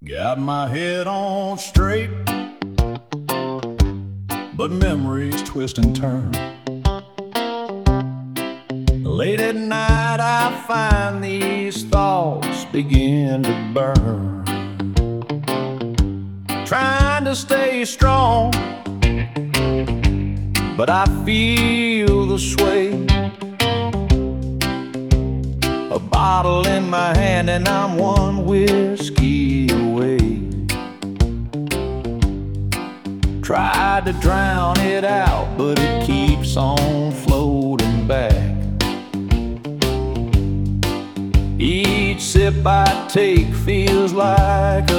Got my head on straight, but memories twist and turn. Late at night I find these thoughts begin to burn. Trying to stay strong, but I feel the sway. A bottle in my hand and I'm one whiskey away. Tried to drown it out, but it keeps on floating back. Each sip I take feels like a